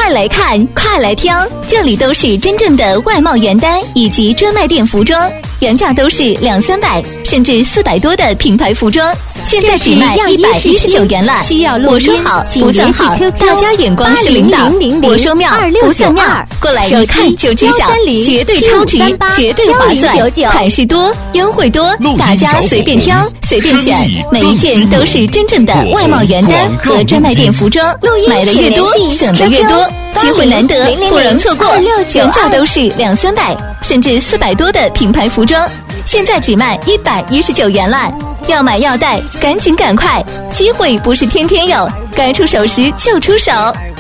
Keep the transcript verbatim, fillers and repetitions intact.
快来看，快来挑，这里都是真正的外贸原单以及专卖店服装，原价都是两三百甚至四百多的品牌服装，现在只卖一百一十九元了。 需要录音， 我说好不算好，大家眼光是领导，我说妙不算妙，过来一看就知晓，绝对超值，绝对划算，款式多，优惠多，大家随便挑，随便选，每一件都是真正的外贸原单和专卖店服装，买的越多省的越多，机会难得，不容错过。原价都是两三百甚至四百多的品牌服装，现在只卖一百一十九元了。要买要带，赶紧赶快，机会不是天天有，该出手时就出手。